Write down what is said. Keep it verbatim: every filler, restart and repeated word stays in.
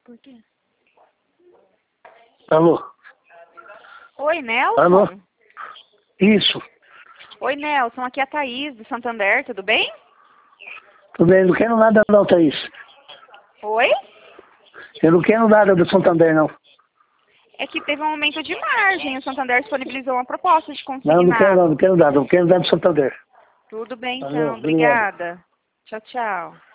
Por quê? Alô? Oi, Nelson? Alô? Isso. Oi, Nelson. Aqui é a Thaís, do Santander. Tudo bem? Tudo bem, não quero nada não, Thaís. Oi? Eu não quero nada do Santander, não. É que teve um aumento de margem. O Santander disponibilizou uma proposta de Não, não quero não, consignado. não quero nada. Não quero nada do Santander. Tudo bem, Valeu, então. obrigado. Obrigada. Tchau, tchau.